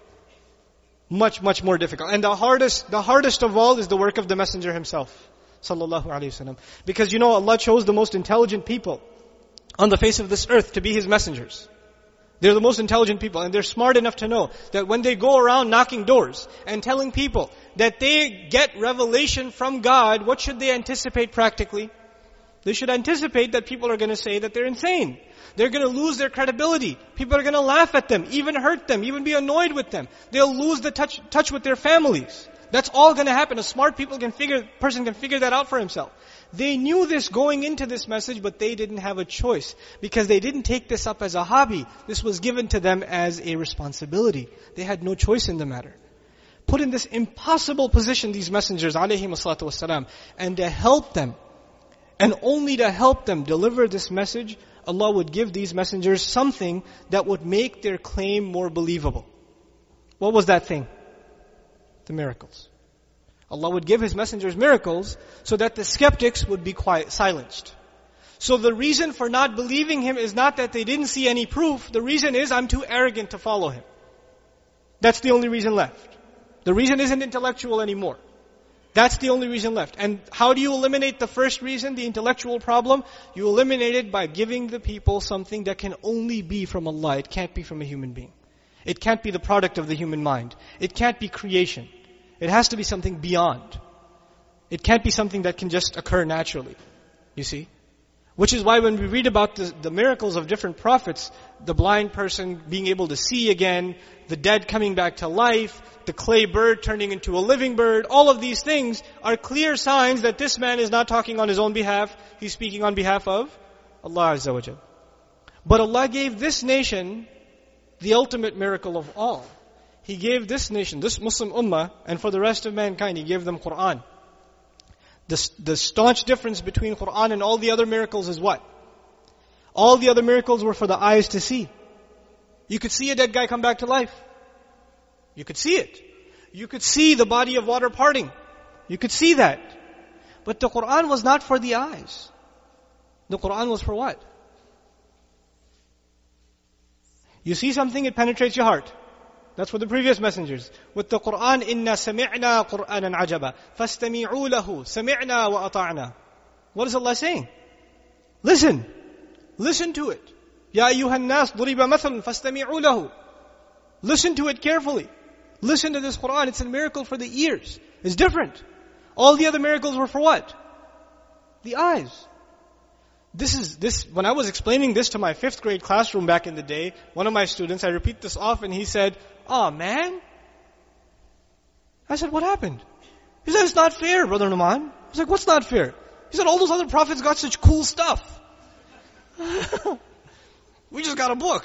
Much, much more difficult. And the hardest, the hardest of all is the work of the Messenger himself. Sallallahu alayhi wasallam. Because you know Allah chose the most intelligent people on the face of this earth to be His messengers. They're the most intelligent people and they're smart enough to know that when they go around knocking doors and telling people that they get revelation from God, what should they anticipate practically? They should anticipate that people are going to say that they're insane. They're going to lose their credibility. People are going to laugh at them, even hurt them, even be annoyed with them. They'll lose the touch, touch with their families. That's all going to happen. A smart people can figure, person can figure that out for himself. They knew this going into this message, but they didn't have a choice because they didn't take this up as a hobby. This was given to them as a responsibility. They had no choice in the matter. Put in this impossible position, these messengers, alayhim as-salatu was-salam, and to help them, and only to help them deliver this message, Allah would give these messengers something that would make their claim more believable. What was that thing? The miracles. Allah would give His messengers miracles so that the skeptics would be quiet, silenced. So the reason for not believing Him is not that they didn't see any proof. The reason is, I'm too arrogant to follow Him. That's the only reason left. The reason isn't intellectual anymore. That's the only reason left. And how do you eliminate the first reason, the intellectual problem? You eliminate it by giving the people something that can only be from Allah. It can't be from a human being. It can't be the product of the human mind. It can't be creation. It has to be something beyond. It can't be something that can just occur naturally. You see? Which is why when we read about the, the miracles of different prophets, the blind person being able to see again, the dead coming back to life, the clay bird turning into a living bird, all of these things are clear signs that this man is not talking on his own behalf, he's speaking on behalf of Allah Azza wa Jal. But Allah gave this nation the ultimate miracle of all. He gave this nation, this Muslim ummah, and for the rest of mankind, He gave them Qur'an. The, the staunch difference between Qur'an and all the other miracles is what? All the other miracles were for the eyes to see. You could see a dead guy come back to life. You could see it. You could see the body of water parting. You could see that. But the Qur'an was not for the eyes. The Qur'an was for what? You see something, it penetrates your heart. That's for the previous messengers. With the Qur'an, إِنَّا سَمِعْنَا قُرْآنًا عَجَبًا فَاسْتَمِعُوا لَهُ سَمِعْنَا وَأَطَعْنَا. What is Allah saying? Listen. Listen to it. يَا أَيُّهَا النَّاسِ ضُرِبَ مَثَلٌ فَاسْتَمِعُوا لَهُ. Listen to it carefully. Listen to this Qur'an. It's a miracle for the ears. It's different. All the other miracles were for what? The eyes. This is, this, when I was explaining this to my fifth grade classroom back in the day, one of my students, I repeat this often, he said, "Oh man." I said, "What happened?" He said, "It's not fair, Brother Numan." I was like, "What's not fair?" He said, "All those other prophets got such cool stuff. We just got a book."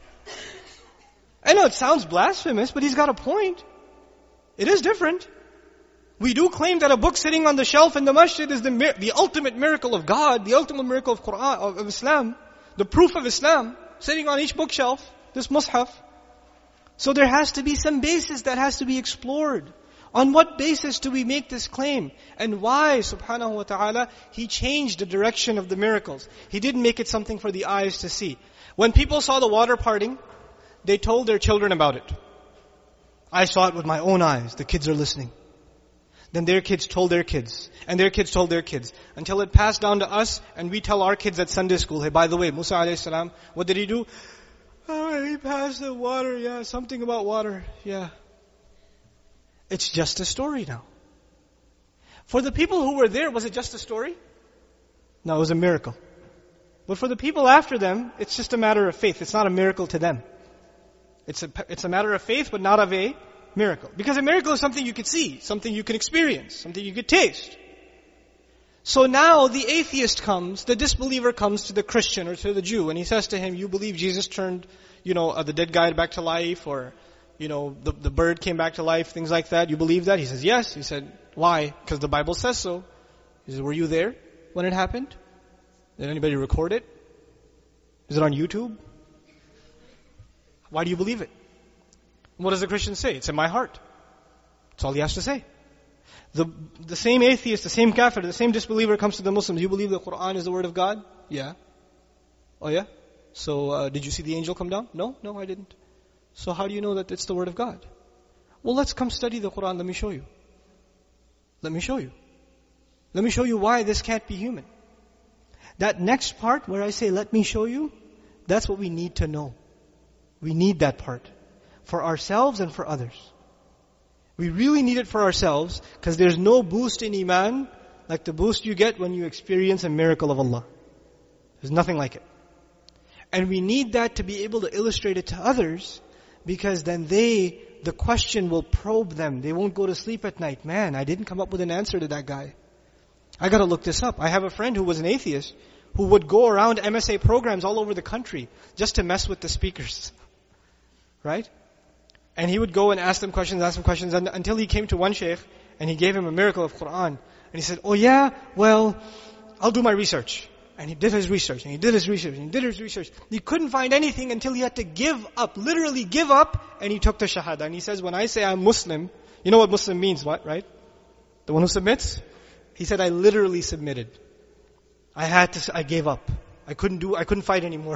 I know it sounds blasphemous, but he's got a point. It is different. We do claim that a book sitting on the shelf in the masjid is the, the ultimate miracle of God, the ultimate miracle of Quran, of, of Islam, the proof of Islam, sitting on each bookshelf, this mushaf. So there has to be some basis that has to be explored. On what basis do we make this claim? And why, subhanahu wa ta'ala, He changed the direction of the miracles. He didn't make it something for the eyes to see. When people saw the water parting, they told their children about it. I saw it with my own eyes. The kids are listening. Then their kids told their kids. And their kids told their kids. Until it passed down to us, and we tell our kids at Sunday school, "Hey, by the way, Musa alayhi salam, what did he do?" "Oh, he passed the water, yeah, something about water, yeah." It's just a story now. For the people who were there, was it just a story? No, it was a miracle. But for the people after them, it's just a matter of faith. It's not a miracle to them. It's a, it's a matter of faith, but not of a miracle. Because a miracle is something you could see, something you can experience, something you could taste. So now the atheist comes, the disbeliever comes to the Christian or to the Jew, and he says to him, "You believe Jesus turned, you know, uh, the dead guy back to life, or, you know, the, the bird came back to life, things like that. You believe that?" He says, "Yes." He said, "Why?" "Because the Bible says so." He said, "Were you there when it happened? Did anybody record it? Is it on YouTube? Why do you believe it?" What does the Christian say? "It's in my heart." That's all he has to say. The the same atheist, the same kafir, the same disbeliever comes to the Muslims. "You believe the Qur'an is the word of God?" "Yeah." "Oh yeah? So uh, did you see the angel come down?" "No, no, I didn't." "So how do you know that it's the word of God?" "Well, let's come study the Qur'an. Let me show you. Let me show you. Let me show you why this can't be human." That next part where I say, "Let me show you," that's what we need to know. We need that part. For ourselves and for others. We really need it for ourselves, because there's no boost in Iman like the boost you get when you experience a miracle of Allah. There's nothing like it. And we need that to be able to illustrate it to others, because then they, the question will probe them. They won't go to sleep at night. "Man, I didn't come up with an answer to that guy. I gotta look this up." I have a friend who was an atheist, who would go around M S A programs all over the country just to mess with the speakers. Right? And he would go and ask them questions, ask them questions, and, until he came to one sheikh, and he gave him a miracle of Qur'an. And he said, "Oh yeah, well, I'll do my research." And he did his research, and he did his research, and he did his research. He couldn't find anything until he had to give up, literally give up, and he took the shahada. And he says, "When I say I'm Muslim," you know what Muslim means, what, right? The one who submits? He said, "I literally submitted. I had to, I gave up. I couldn't do, I couldn't fight anymore."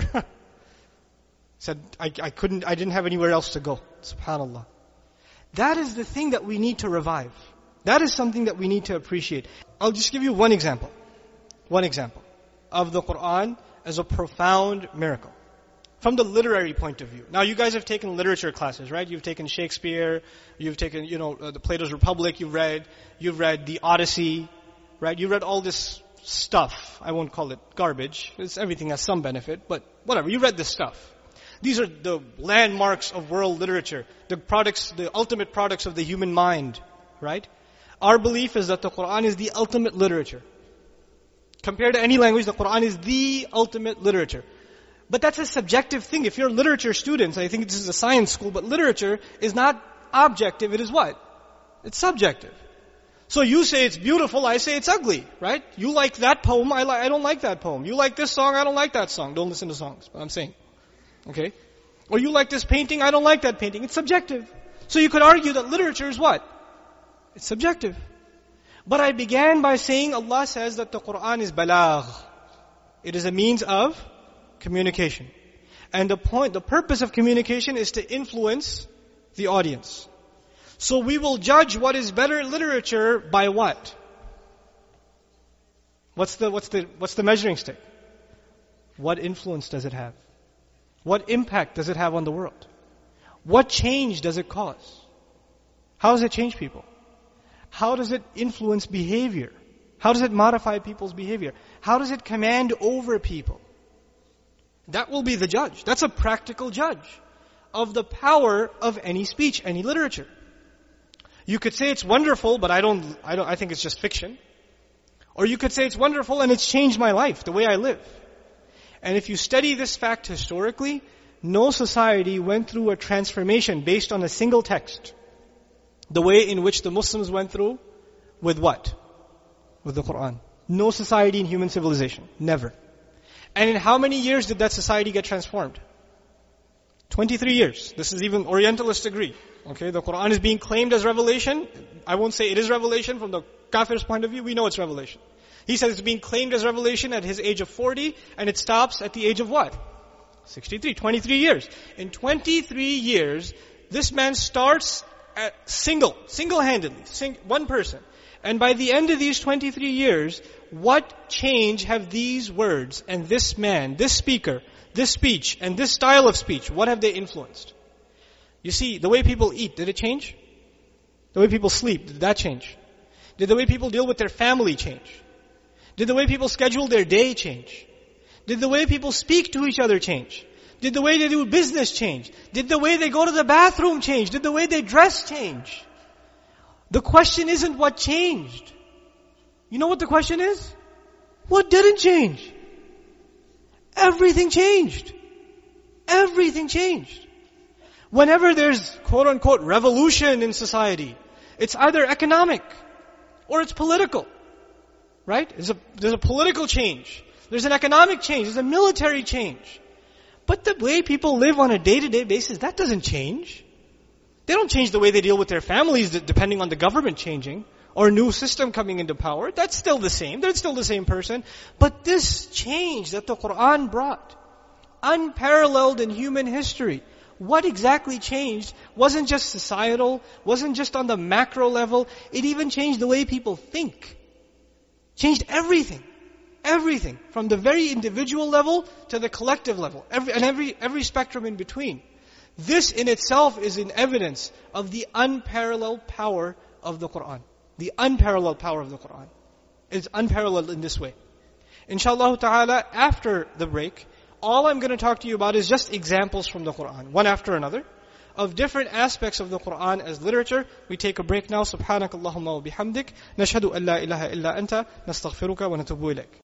Said, I, I couldn't, I didn't have anywhere else to go. SubhanAllah. That is the thing that we need to revive. That is something that we need to appreciate. I'll just give you one example. One example of the Qur'an as a profound miracle. From the literary point of view. Now you guys have taken literature classes, right? You've taken Shakespeare, you've taken, you know, uh, the Plato's Republic, you've read, you've read the Odyssey, right? You've read all this stuff. I won't call it garbage. It's everything has some benefit, but whatever. You read this stuff. These are the landmarks of world literature, the products, the ultimate products of the human mind, right? Our belief is that the Quran is the ultimate literature. Compared to any language, the Quran is the ultimate literature. But that's a subjective thing. If you're literature students, I think this is a science school, but literature is not objective, it is what? It's subjective. So you say it's beautiful, I say it's ugly, right? You like that poem, I, li- I don't like that poem. You like this song, I don't like that song. Don't listen to songs, but I'm saying. Okay? Or you like this painting, I don't like that painting. It's subjective. So you could argue that literature is what? It's subjective. But I began by saying Allah says that the Quran is balagh. It is a means of communication. And the point, the purpose of communication is to influence the audience. So we will judge what is better literature by what? What's the, what's the, what's the measuring stick? What influence does it have? What impact does it have on the world? What change does it cause? How does it change people? How does it influence behavior? How does it modify people's behavior? How does it command over people? That will be the judge. That's a practical judge of the power of any speech, any literature. You could say it's wonderful, but I don't, I don't, I think it's just fiction. Or you could say it's wonderful and it's changed my life, the way I live. And if you study this fact historically, no society went through a transformation based on a single text. The way in which the Muslims went through with what? With the Quran. No society in human civilization. Never. And in how many years did that society get transformed? twenty-three years. This is even Orientalists agree. Okay, the Quran is being claimed as revelation. I won't say it is revelation from the kafir's point of view. We know it's revelation. He says it's being claimed as revelation at his age of forty, and it stops at the age of what? sixty-three. twenty-three years. In twenty-three years, this man starts at single, single-handedly, sing, one person. And by the end of these twenty-three years, what change have these words and this man, this speaker, this speech, and this style of speech, what have they influenced? You see, the way people eat, did it change? The way people sleep, did that change? Did the way people deal with their family change? Did the way people schedule their day change? Did the way people speak to each other change? Did the way they do business change? Did the way they go to the bathroom change? Did the way they dress change? The question isn't what changed. You know what the question is? What didn't change? Everything changed. Everything changed. Whenever there's quote unquote revolution in society, it's either economic or it's political. Right? There's a, there's a political change. There's an economic change. There's a military change. But the way people live on a day-to-day basis, that doesn't change. They don't change the way they deal with their families depending on the government changing or a new system coming into power. That's still the same. They're still the same person. But this change that the Quran brought, unparalleled in human history, what exactly changed wasn't just societal, wasn't just on the macro level. It even changed the way people think. Changed everything. Everything. From the very individual level to the collective level. Every, and every, every spectrum in between. This in itself is an evidence of the unparalleled power of the Quran. The unparalleled power of the Quran. It's unparalleled in this way. Inshallah ta'ala, after the break, all I'm going to talk to you about is just examples from the Quran, one after another, of different aspects of the Quran as literature. We take a break now. Subhanakallahumma wa bihamdik. Nashhadu an la ilaha illa anta. Nastaghfiruka wa natubu ilayk.